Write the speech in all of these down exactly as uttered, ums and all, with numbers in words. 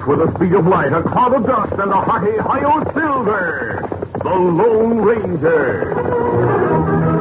advance with the speed of light, a cloud of dust, and a hearty Hi-Yo Silver, the Lone Ranger.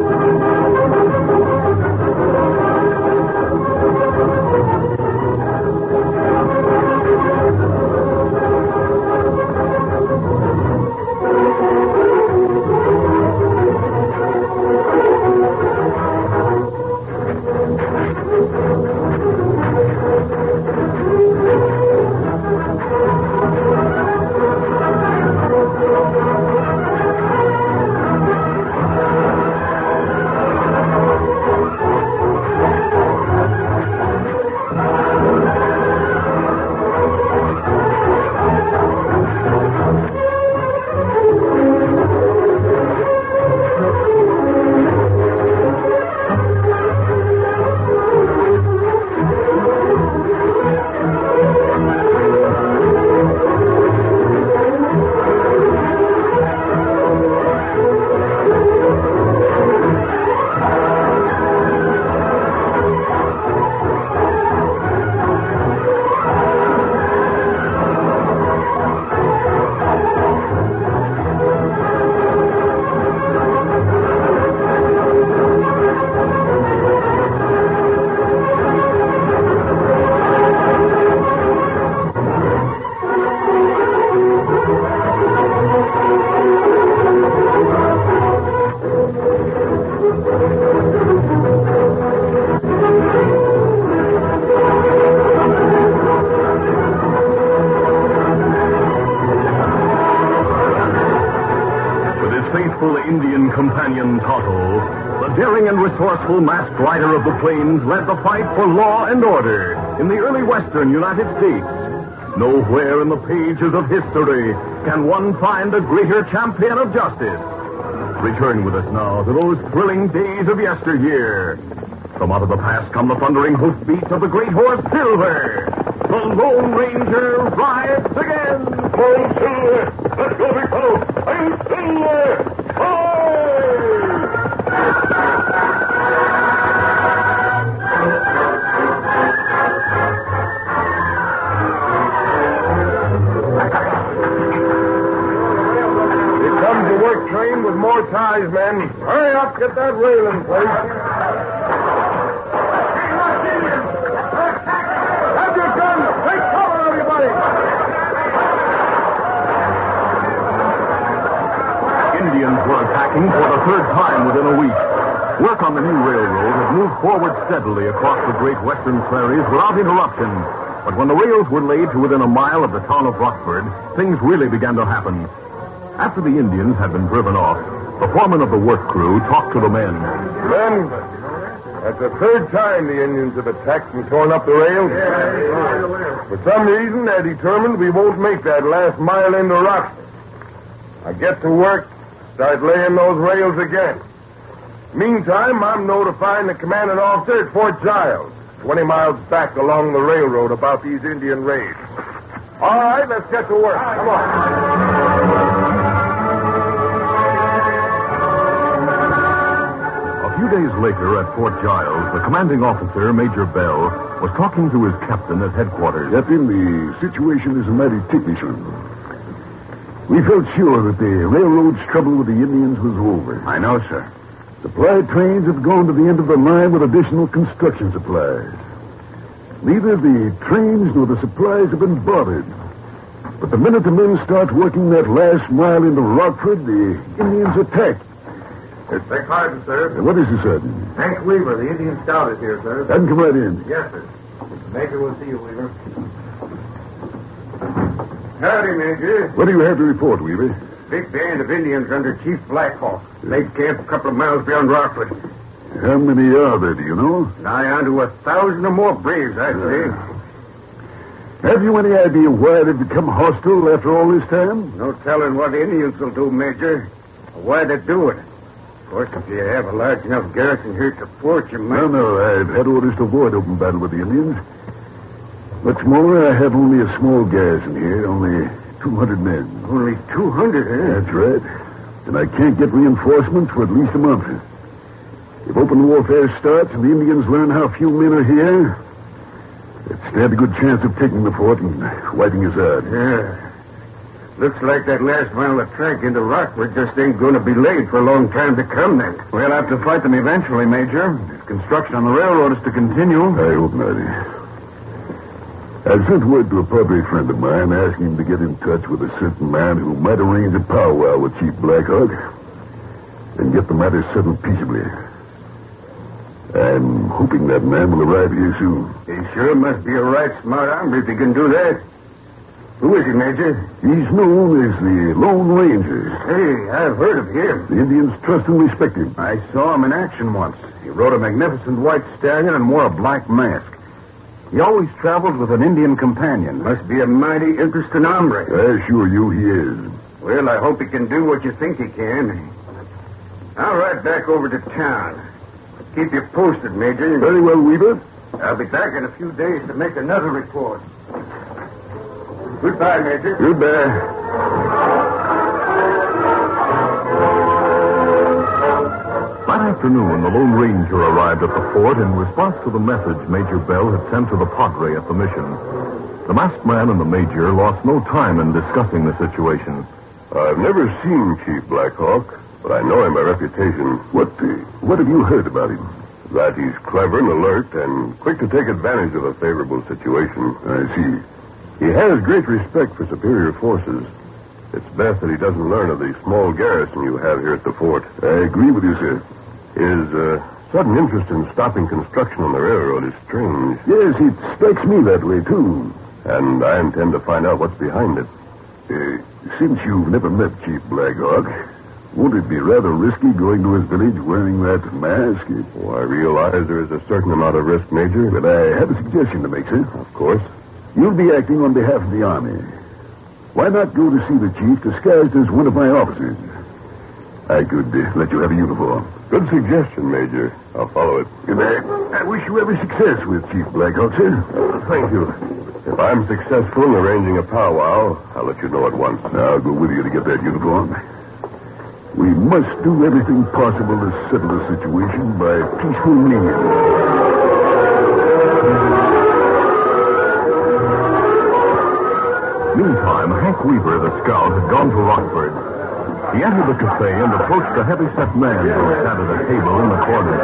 Indian companion Tonto, the daring and resourceful masked rider of the plains, led the fight for law and order in the early western United States. Nowhere in the pages of history can one find a greater champion of justice. Return with us now to those thrilling days of yesteryear. From out of the past come the thundering hoofbeats of the great horse Silver. The Lone Ranger rides again. Oh, Silver! Let's go, big fellow! I'm Silver! Here comes the work train with more ties, men. Hurry up, get that rail in place. Have your guns! Take cover, everybody! Indians were attacking for the third time within a week. Work on the new railroad had moved forward steadily across the great western prairies without interruption. But when the rails were laid to within a mile of the town of Rockford, things really began to happen. After the Indians had been driven off, the foreman of the work crew talked to the men. Men, that's the third time the Indians have attacked and torn up the rails. For some reason, they're determined we won't make that last mile into Rockford. Now get to work, start laying those rails again. Meantime, I'm notifying the commanding officer at Fort Giles, twenty miles back along the railroad, about these Indian raids. All right, let's get to work. Come on. A few days later at Fort Giles, the commanding officer, Major Bell, was talking to his captain at headquarters. Captain, the situation is a mighty ticklish one. We felt sure that the railroad's trouble with the Indians was over. I know, sir. Supply trains have gone to the end of the line with additional construction supplies. Neither the trains nor the supplies have been bothered. But the minute the men start working that last mile into Rockford, the Indians attack. Beg pardon, sir. What is it, sir? Hank Weaver, the Indian scout, is here, sir. Have him come right in. Yes, sir. Major will see you, Weaver. Howdy, Major. What do you have to report, Weaver? Big band of Indians under Chief Blackhawk. Made camp a couple of miles beyond Rockford. How many are there, do you know? Nigh on to a thousand or more braves, I'd say. Have you any idea why they've become hostile after all this time? No telling what the Indians will do, Major, or why they do it. Of course, if you have a large enough garrison here to support you, might... No, no, I've had orders to avoid open battle with the Indians. What's more, I have only a small garrison here, only two hundred men. Only two hundred, eh? That's right. And I can't get reinforcements for at least a month. If open warfare starts and the Indians learn how few men are here, it's stand a good chance of taking the fort and wiping us out. Yeah. Looks like that last mile of track into Rockford just ain't going to be laid for a long time to come, then. We'll have to fight them eventually, Major. If construction on the railroad is to continue. I hope not. I've sent word to a Padre friend of mine asking him to get in touch with a certain man who might arrange a powwow with Chief Blackhawk and get the matter settled peaceably. I'm hoping that man will arrive here soon. He sure must be a right smart hombre if he can do that. Who is he, Major? He's known as the Lone Ranger. Hey, I've heard of him. The Indians trust and respect him. I saw him in action once. He rode a magnificent white stallion and wore a black mask. He always traveled with an Indian companion. Must be a mighty interesting hombre. I assure you he is. Well, I hope he can do what you think he can. I'll ride back over to town. Keep you posted, Major. Very well, Weaver. I'll be back in a few days to make another report. Goodbye, Major. Goodbye. That afternoon, the Lone Ranger arrived at the fort in response to the message Major Bell had sent to the Padre at the mission. The masked man and the Major lost no time in discussing the situation. I've never seen Chief Blackhawk, but I know him by reputation. What, uh, what have you heard about him? That he's clever and alert and quick to take advantage of a favorable situation. I see. He has great respect for superior forces. It's best that he doesn't learn of the small garrison you have here at the fort. I agree with you, sir. His uh, sudden interest in stopping construction on the railroad is strange. Yes, it strikes me that way, too. And I intend to find out what's behind it. Uh, since you've never met Chief Blackhawk, won't it be rather risky going to his village wearing that mask? Oh, I realize there is a certain amount of risk, Major. But I have a suggestion to make, sir. Of course. You'll be acting on behalf of the Army. Why not go to see the chief disguised as one of my officers? I could uh, let you have a uniform. Good suggestion, Major. I'll follow it. Good night. I wish you every success with Chief Blackhawk, sir. Thank you. If I'm successful in arranging a powwow, I'll let you know at once. I'll go with you to get that uniform. We must do everything possible to settle the situation by peaceful means. Meantime, Hank Weaver, the scout, had gone to Rockford. He entered the cafe and approached a heavy-set man who sat at a table in the corner.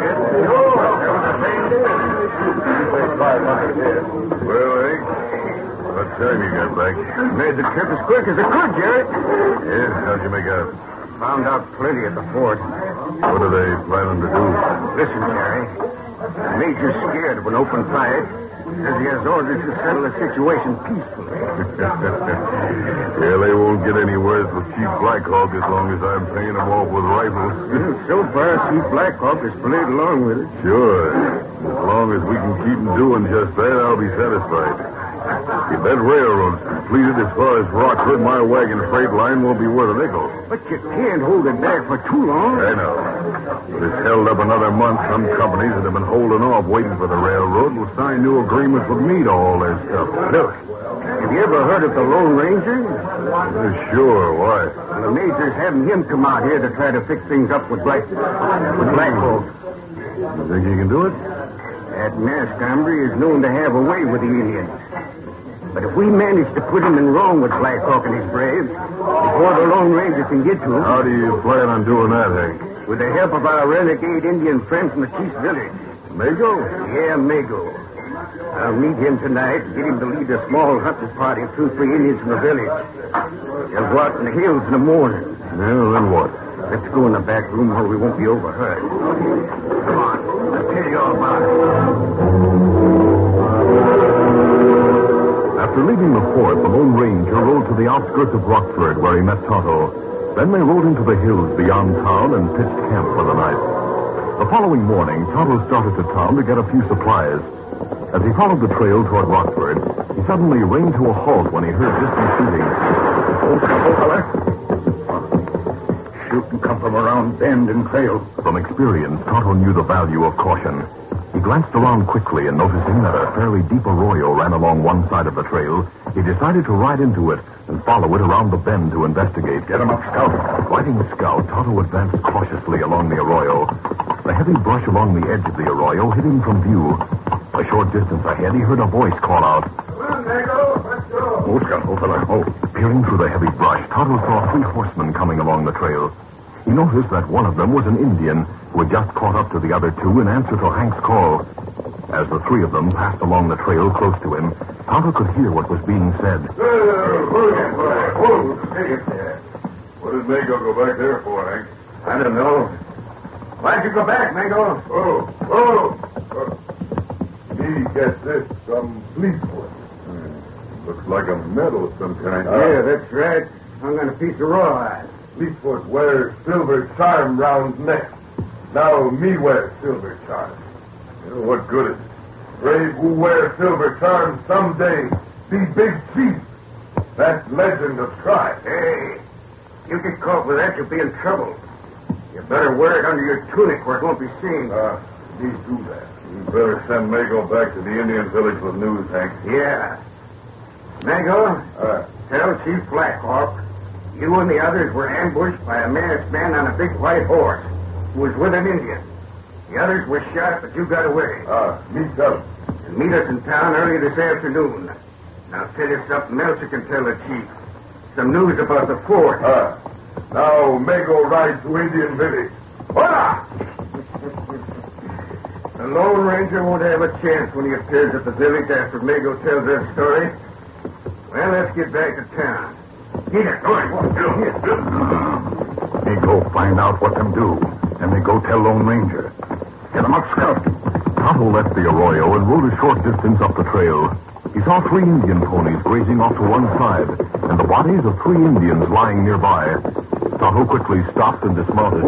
Well, Hank, what time you got back? Made the trip as quick as I could, Jerry. Yeah, how'd you make out? Found out plenty at the fort. What are they planning to do? Listen, Jerry. The Major's scared of an open fight. Says he has orders to settle the situation peacefully. Yeah, they won't get any worse with Chief Blackhawk as long as I'm paying them off with rifles. So far, Chief Blackhawk has played along with it. Sure. As long as we can keep them doing just that, I'll be satisfied. If that railroad's completed as far as Rockford, my wagon freight line won't be worth a nickel. But you can't hold it back for too long. I know. If it's held up another month, some companies that have been holding off waiting for the railroad will sign new agreements with me to haul their stuff. Look, have you ever heard of the Lone Ranger? Uh, sure, why? Well, the Major's having him come out here to try to fix things up with Black with Blackhawk. You think you can do it? That masked hombre is known to have a way with the Indians. But if we manage to put him in wrong with Blackhawk and his braves, before the Lone Ranger can get to him... How do you plan on doing that, Hank? With the help of our renegade Indian friend from the chief's village. Mago? Yeah, Mago. I'll meet him tonight and get him to lead a small hunting party of two, three Indians from the village. They'll go out in the hills in the morning. Well, then what? Let's go in the back room where we won't be overheard. Come on. I'll tell you all about it. After leaving the fort, the Lone Ranger rode to the outskirts of Rockford, where he met Tonto. Then they rode into the hills beyond town and pitched camp for the night. The following morning, Tonto started to town to get a few supplies. As he followed the trail toward Rockford, he suddenly reined to a halt when he heard distant shooting. Hold up, fella. Shooting come from around bend and trail. From experience, Tonto knew the value of caution. He glanced around quickly and noticing that a fairly deep arroyo ran along one side of the trail, he decided to ride into it and follow it around the bend to investigate. Get him up, Scout. Riding the Scout, Tonto advanced cautiously along the arroyo. The heavy brush along the edge of the arroyo hid him from view. A short distance ahead, he heard a voice call out. Come on, Nego. Let's go. Oh, Scout, oh, fella, oh. Peering through the heavy brush, Tonto saw three horsemen coming along the trail. He noticed that one of them was an Indian who had just caught up to the other two in answer to Hank's call. As the three of them passed along the trail close to him, Tonto could hear what was being said. What did Nego go back there for, Hank? I don't know. Why'd you go back, Nego? Oh, oh. oh. Me guess this, some Fleetfoot. Hmm. Looks like a medal of some kind. Yeah, that's right. Hung on a piece of rawhide. Fleetfoot wears silver charm round neck. Now me wear silver charm. You know what good is it? Brave who wear silver charm someday be big chief. That's legend of tribe. Hey, you get caught with that, you'll be in trouble. You better wear it under your tunic where it won't be seen. Ah, uh, me do that. You better send Mago back to the Indian village with news, Hank. Yeah. Mago, Uh, tell Chief Blackhawk you and the others were ambushed by a masked man on a big white horse who was with an Indian. The others were shot, but you got away. Ah, me tell him. And meet us in town early this afternoon. Now tell you something else you can tell the chief. Some news about the fort. Ah, now Mago rides to Indian village. Hola! The Lone Ranger won't have a chance when he appears at the village after Mago tells that story. Well, let's get back to town. Get it, go on. They go find out what them do, and they go tell Lone Ranger. Get them up, Scout. Tonto left the arroyo and rode a short distance up the trail. He saw three Indian ponies grazing off to one side, and the bodies of three Indians lying nearby. Tonto quickly stopped and dismounted.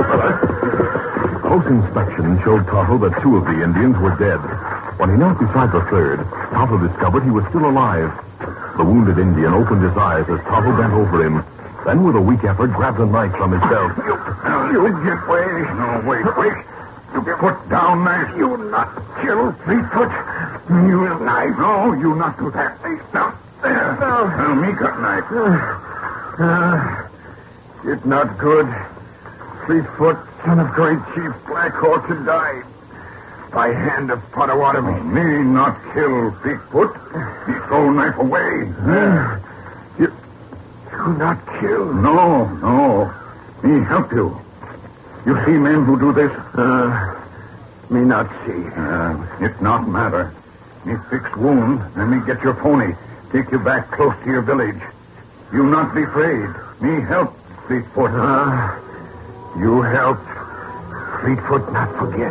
Close inspection showed Tonto that two of the Indians were dead. When he knelt beside the third, Tonto discovered he was still alive. The wounded Indian opened his eyes as Tonto bent over him. Then, with a weak effort, grabbed a knife from his belt. You, you get away. No, wait, wait. You put down knife. You not kill Fleetfoot. You knife. No, you not do that. Now, there. Now, me got knife. Uh, it's not good. Fleetfoot, son of great Chief Blackhawk, to die by hand of Potawatomi. Me not kill Fleetfoot. He throw knife away. Uh, you, you not kill? No, no. Me help you. You see men who do this? Uh, me not see. Uh, it not matter. Me fix wound, and me get your pony. Take you back close to your village. You not be afraid. Me help Fleetfoot. Uh, you help Fleetfoot not forget.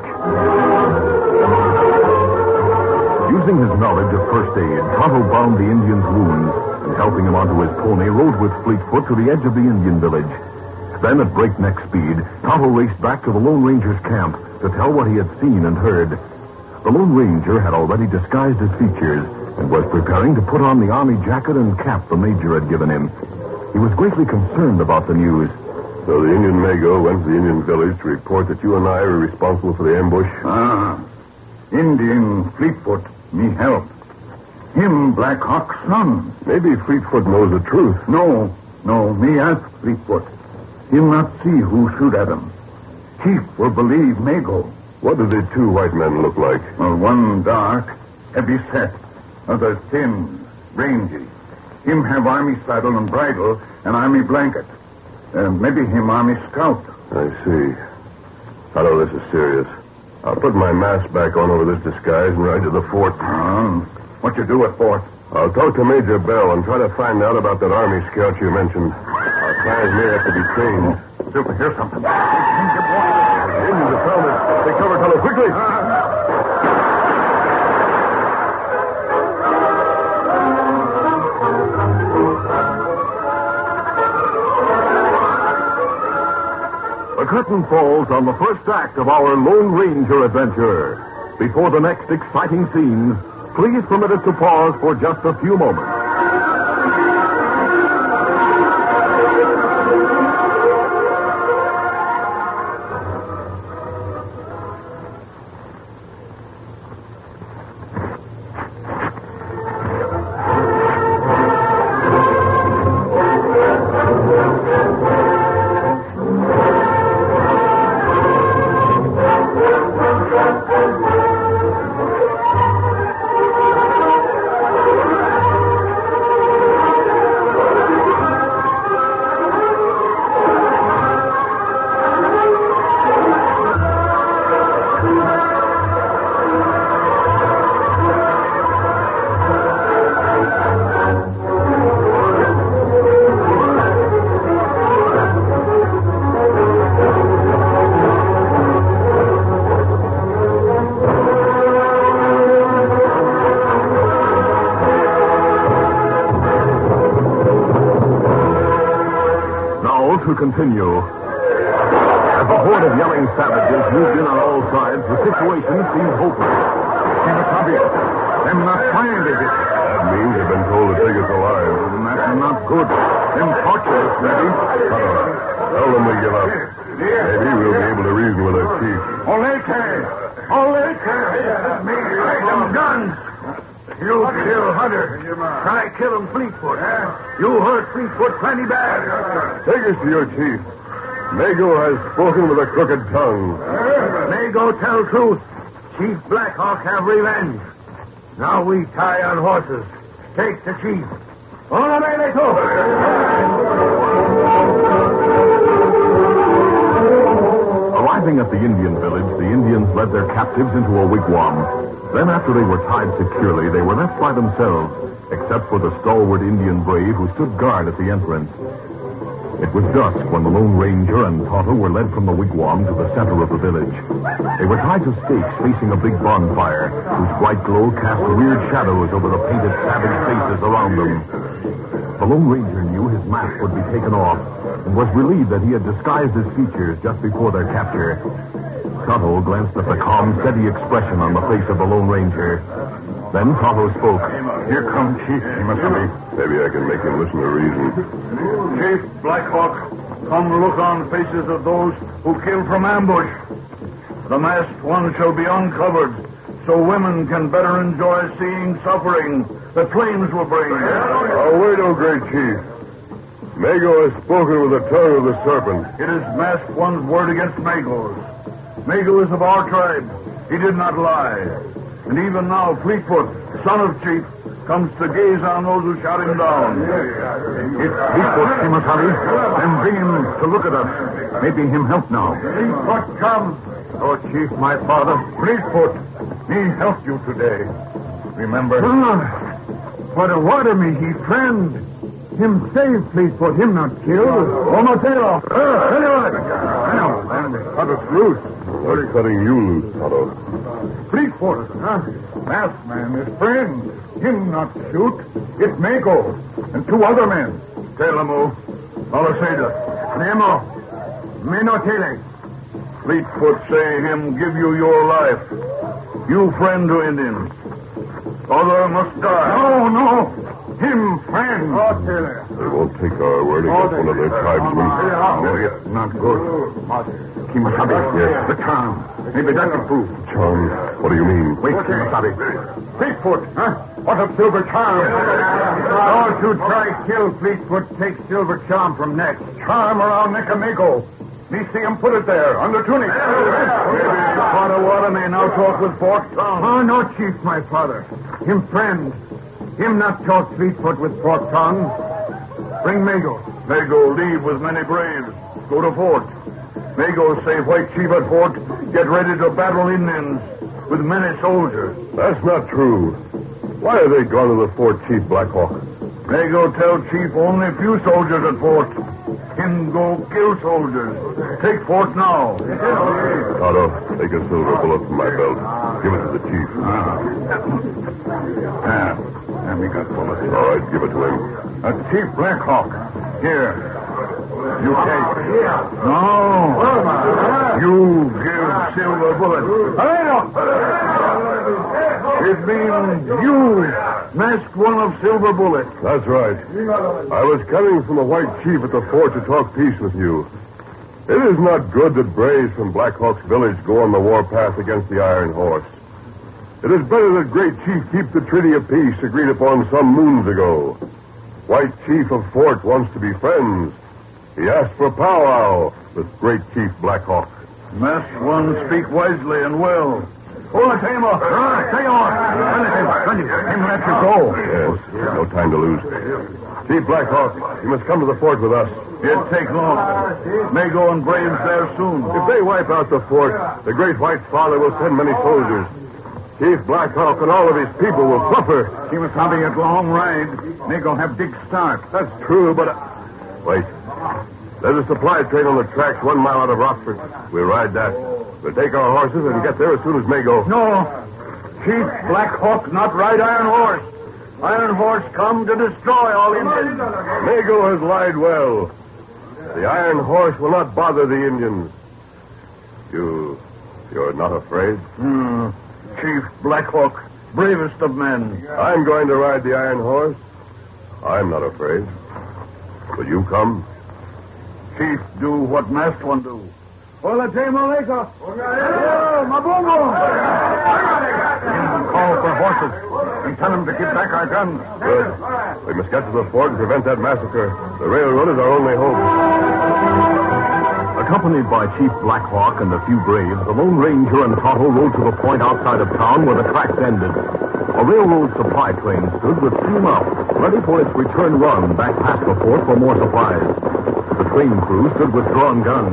Using his knowledge of first aid, Tonto bound the Indian's wounds and, helping him onto his pony, rode with Fleetfoot to the edge of the Indian village. Then, at breakneck speed, Tonto raced back to the Lone Ranger's camp to tell what he had seen and heard. The Lone Ranger had already disguised his features and was preparing to put on the army jacket and cap the Major had given him. He was greatly concerned about the news. So the Indian Mago went to the Indian village to report that you and I were responsible for the ambush? Ah. Indian Fleetfoot, me help. Him Black Hawk's son. Maybe Fleetfoot knows the truth. No, no, me ask Fleetfoot. Him not see who shoot at him. Chief will believe Mago. What do the two white men look like? Well, one dark, heavy set. Other thin, rangy. Him have army saddle and bridle and army blanket. And maybe him army scout. I see. I know this is serious. I'll put my mask back on over this disguise and ride to the fort. Uh, what you do at fort? I'll talk to Major Bell and try to find out about that army scout you mentioned. Our plans may have to be changed. Silver, here's something. The Indians have found us. Take cover, Tonto, quickly. The curtain falls on the first act of our Lone Ranger adventure. Before the next exciting scenes, please permit us to pause for just a few moments. will continue. As a horde of yelling savages moved in on all sides, the situation seemed hopeless. Kimasabi, them not find, is it? That means they've been told to take us alive. That's not good. Them torches ready. Tell them we give up. Maybe we'll be able to reason with our chief. Oleke! Oleke! Them guns! You kill Hunter. Try kill him Fleetfoot. You hurt Fleetfoot plenty bad. Take us to your chief. Mago has spoken with a crooked tongue. Mago tell truth. Chief Blackhawk have revenge. Now we tie on horses. Take the chief. On the way they go. Arriving at the Indian village, the Indians led their captives into a wigwam. Then, after they were tied securely, they were left by themselves, except for the stalwart Indian brave who stood guard at the entrance. It was dusk when the Lone Ranger and Tonto were led from the wigwam to the center of the village. They were tied to stakes facing a big bonfire, whose bright glow cast weird shadows over the painted savage faces around them. The Lone Ranger knew his mask would be taken off, and was relieved that he had disguised his features just before their capture. Tonto glanced at the calm, steady expression on the face of the Lone Ranger. Then Tonto spoke. Here comes Chief Kimasabi. Maybe I can make him listen to reason. Chief Blackhawk, come look on faces of those who kill from ambush. The masked one shall be uncovered, so women can better enjoy seeing suffering the flames will bring. Oh, wait, oh great chief. Mago has spoken with the tongue of the serpent. It is masked one's word against Mago's. Mago is of our tribe. He did not lie. And even now, Fleetfoot, son of Chief, comes to gaze on those who shot him down. It's Fleetfoot, Kimasabi. Then bring him to look at us. Maybe him help now. Fleetfoot, come. Oh, Chief, my father. Fleetfoot, me help you today. Remember? Ah, what a water me, he friend. Him save Fleetfoot, him not kill. Omatero. Uh, anyway. I know. Cut us loose. We're cutting you loose, Tonto. Fleetfoot, huh? Masked man is friend. Him not shoot. It's Mago and two other men. Telamo, Alaseda. Nemo. Minotele. Fleetfoot say him give you your life. You friend to Indians. Other must die. No, no. Him friend. They won't take our word against one of their tribesmen. No, it's not good. Kimasabi, yes, the charm. Maybe that's the proof. Charm? What do you mean? Wait, Kimasabi. Fleetfoot, huh? What of Silver Charm? Those who try kill Fleetfoot take Silver Charm from neck. Charm around neck of Mago. Me see him put it there, under tunic. Maybe Father Water may now talk with forked tongue. Oh, no, Chief, my father. Him friend. Him not talk Fleetfoot with forked tongue. Bring Mago. Mago leave with many braves. Go to fort. Mago say White Chief at fort, get ready to battle Indians with many soldiers. That's not true. Why are they gone to the fort, Chief Blackhawk? Mago tell Chief only few soldiers at fort. Him go kill soldiers. Take fort now. Tonto, take a silver bullet from my belt. Give it to the chief. Ah, and we got bullets. All right, give it to him. Uh, Chief Blackhawk, here. You take. No. You give silver bullet. It means you masked one of Silver Bullet. That's right. I was coming from the White Chief at the fort to talk peace with you. It is not good that braves from Blackhawk's village go on the warpath against the Iron Horse. It is better that Great Chief keep the treaty of peace agreed upon some moons ago. White Chief of Fort wants to be friends. He asked for powwow with Great Chief Blackhawk. Masked one speak wisely and well. Hold the table. Ah, stay on. Run it. Him let you go. Yes, no time to lose. Chief Blackhawk, you must come to the fort with us. It take long. Mago and braves there soon. If they wipe out the fort, the Great White Father will send many soldiers. Chief Blackhawk and all of his people will suffer. He was having a long ride. Mago have big start. That's true, but... Uh... Wait. There's a supply train on the tracks one mile out of Rockford. We'll ride that. We'll take our horses and get there as soon as Mago. No. Chief Blackhawk not ride Iron Horse. Iron Horse come to destroy all Indians. Mago has lied well. The Iron Horse will not bother the Indians. You... you're not afraid? Hmm. Chief Blackhawk, bravest of men. I'm going to ride the Iron Horse. I'm not afraid. Will you come? Chief, do what master one do. Hola, Maleka. Oh, Mabongo. Call for horses and tell them to give back our guns. Good. We must get to the fort and prevent that massacre. The railroad is our only hope. Accompanied by Chief Blackhawk and a few braves, the Lone Ranger and Tonto rode to the point outside of town where the tracks ended. A railroad supply train stood with steam up, ready for its return run back past the fort for more supplies. The train crew stood with drawn guns.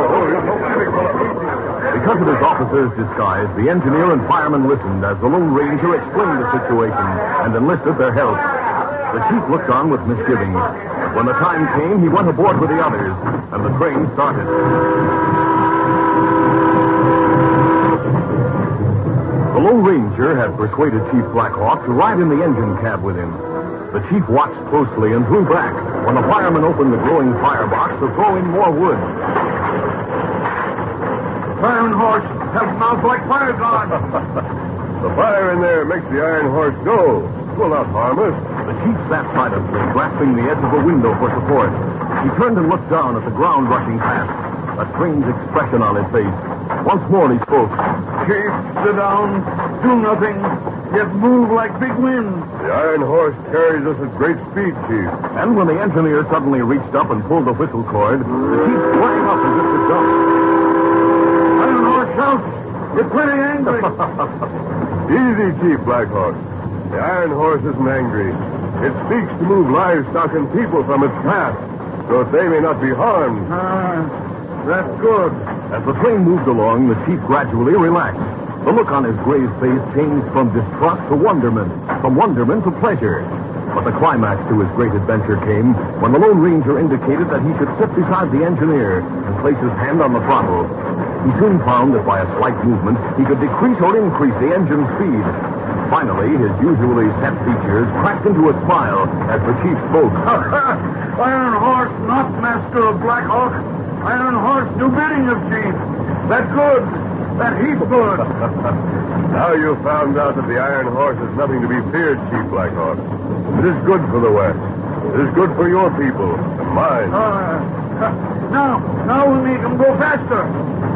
Because of his officer's disguise, the engineer and fireman listened as the Lone Ranger explained the situation and enlisted their help. The chief looked on with misgivings. When the time came, he went aboard with the others, and the train started. The Lone Ranger had persuaded Chief Blackhawk to ride in the engine cab with him. The chief watched closely and drew back when the fireman opened the glowing firebox to throw in more wood. Iron Horse have mouth like fire guards. The fire in there makes the Iron Horse go. Will not harm us. The chief sat silently, grasping the edge of the window for support. He turned and looked down at the ground rushing past, a strange expression on his face. Once more he spoke. Chief, sit down. Do nothing. Yet move like big wind. The Iron Horse carries us at great speed, Chief. And when the engineer suddenly reached up and pulled the whistle cord, the chief sprang up as if to jump. Iron Horse shouts. You're pretty angry. Easy, Chief Blackhawk. The Iron Horse isn't angry. It seeks to move livestock and people from its path so that they may not be harmed. Ah, that's good. As the train moved along, the chief gradually relaxed. The look on his grave face changed from distrust to wonderment, from wonderment to pleasure. But the climax to his great adventure came when the Lone Ranger indicated that he should sit beside the engineer and place his hand on the throttle. He soon found that by a slight movement, he could decrease or increase the engine's speed. Finally, his usually set features cracked into a smile as the chief spoke. Iron Horse, not master of Blackhawk. Iron Horse, do bidding of chief. That's good. That heap good. Now you've found out that the Iron Horse is nothing to be feared, Chief Blackhawk. It is good for the West. It is good for your people and mine. Uh, now, now we'll make them go faster.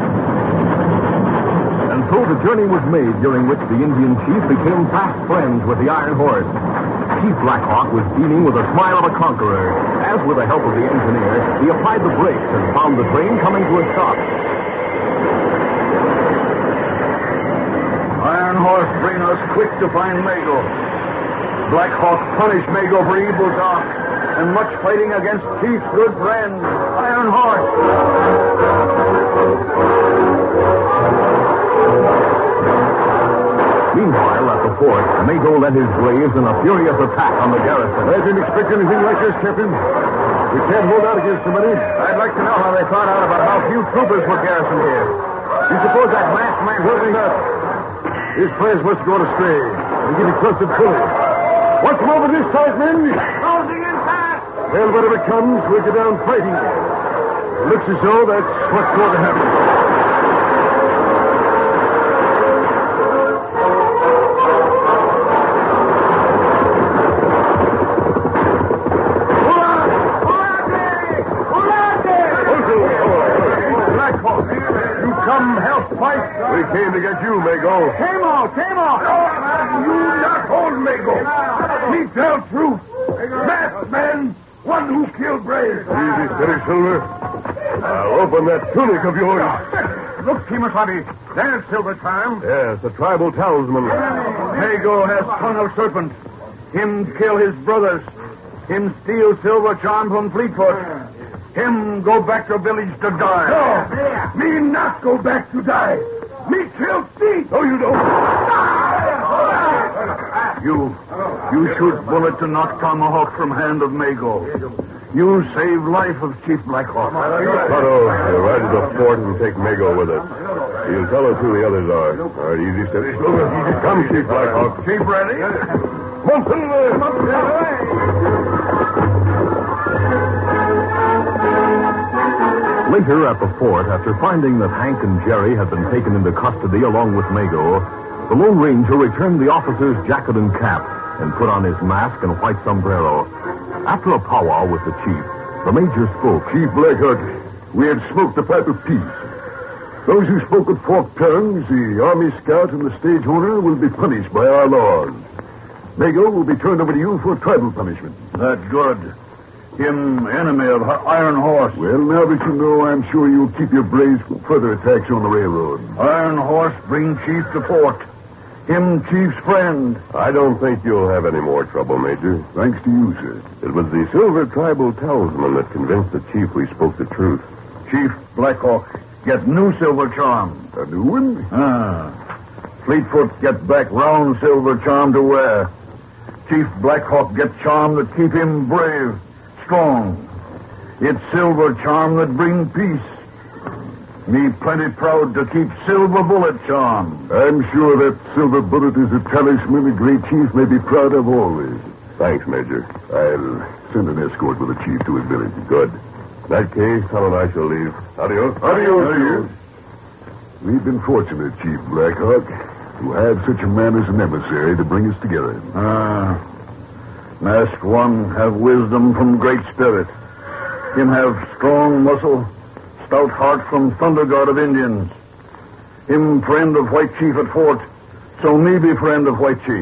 And so the journey was made during which the Indian chief became fast friends with the Iron Horse. Chief Blackhawk was beaming with a smile of a conqueror, as with the help of the engineer, he applied the brakes and found the train coming to a stop. Iron Horse bring us quick to find Mago. Blackhawk punish Mago for evil talk and much fighting against Chief's good friend, Iron Horse. Meanwhile, at the fort, Mago led his braves in a furious attack on the garrison. I didn't expect anything like this, Captain. We can't hold out against so many. I'd like to know how they found out about how few troopers were garrisoned here. You suppose that masked man Certainly not. His plans must go astray. We're getting close to Philly. What's more with this size, men? Closing in fast. Well, whatever comes, we'll get down fighting. It looks as though that's what's going to happen. We came to get you, Mago. Came off, came off. You not hold Mago. Me tell truth. Masked man, one who killed Brave. Easy, steady, Silver. I'll open that tunic of yours. Look, Kimasabi, there's Silver Time. Yes, the tribal talisman. Mago has tongue of serpent. Him kill his brothers. Him steal silver charm from Fleetfoot. Him go back to village to die. No, me not go back to die. Me kill thief. No, you don't. You, you shoot bullet to knock tomahawk from hand of Mago. You save life of Chief Blackhawk. Tonto, we'll ride to the fort and take Mago with us. He'll tell us who the others are. All right, easy, steady, Silver. Easy, come, Chief Blackhawk. Chief ready? Montanile! Later at the fort, after finding that Hank and Jerry had been taken into custody along with Mago, the Lone Ranger returned the officer's jacket and cap and put on his mask and white sombrero. After a powwow with the chief, the major spoke. Chief Blackhawk, we had smoked a pipe of peace. Those who spoke with forked tongues, the Army Scout and the stage owner, will be punished by our laws. Mago will be turned over to you for tribal punishment. That's good. Him enemy of Iron Horse. Well, now that you know, I'm sure you'll keep your braves from further attacks on the railroad. Iron Horse bring chief to fort. Him chief's friend. I don't think you'll have any more trouble, Major. Thanks to you, sir. It was the Silver Tribal talisman that convinced the chief we spoke the truth. Chief Blackhawk get new silver charm. A new one? Ah. Fleetfoot get back round silver charm to wear. Chief Blackhawk get charm that keep him brave, strong. It's silver charm that bring peace. Me plenty proud to keep silver bullet charm. I'm sure that silver bullet is a talisman the great chief may be proud of always. Thanks, Major. I'll send an escort with the chief to his village. Good. In that case, Tom and I shall leave. Adios. Adios, Adios. We've been fortunate, Chief Blackhawk, to have such a man as an emissary to bring us together. Ah. Masked one have wisdom from great spirit. Him have strong muscle, stout heart from Thunder God of Indians. Him friend of White Chief at fort, so me be friend of White Chief.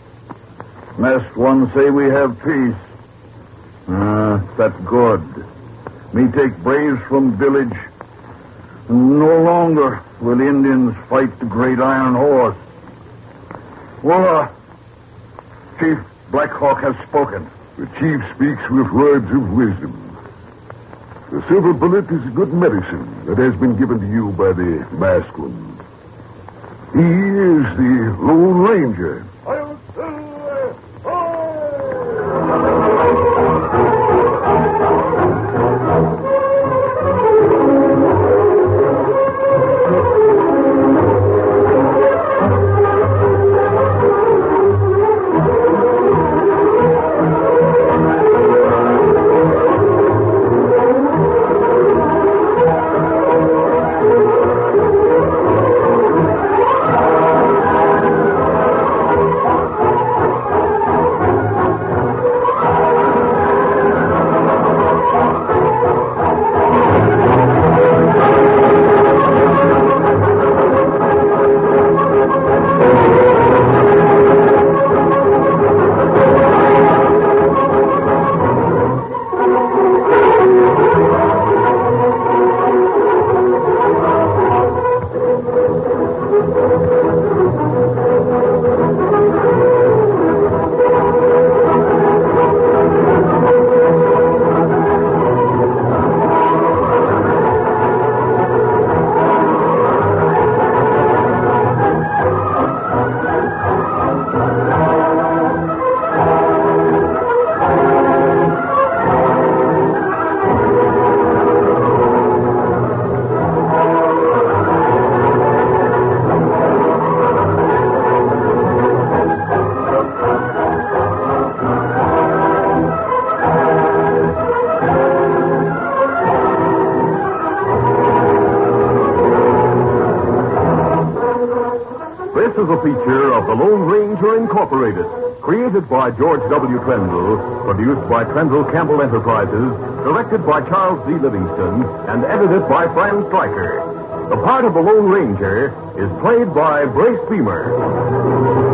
Masked one say we have peace. Ah, that's good. Me take braves from village. No longer will Indians fight the great Iron Horse. Well, uh, Chief Blackhawk has spoken. The chief speaks with words of wisdom. The silver bullet is a good medicine that has been given to you by the masked one. He is the Lone Ranger. This is a feature of the Lone Ranger Incorporated, created by George W. Trendle, produced by Trendle Campbell Enterprises, directed by Charles D. Livingston, and edited by Fran Stryker. The part of the Lone Ranger is played by Brace Beamer.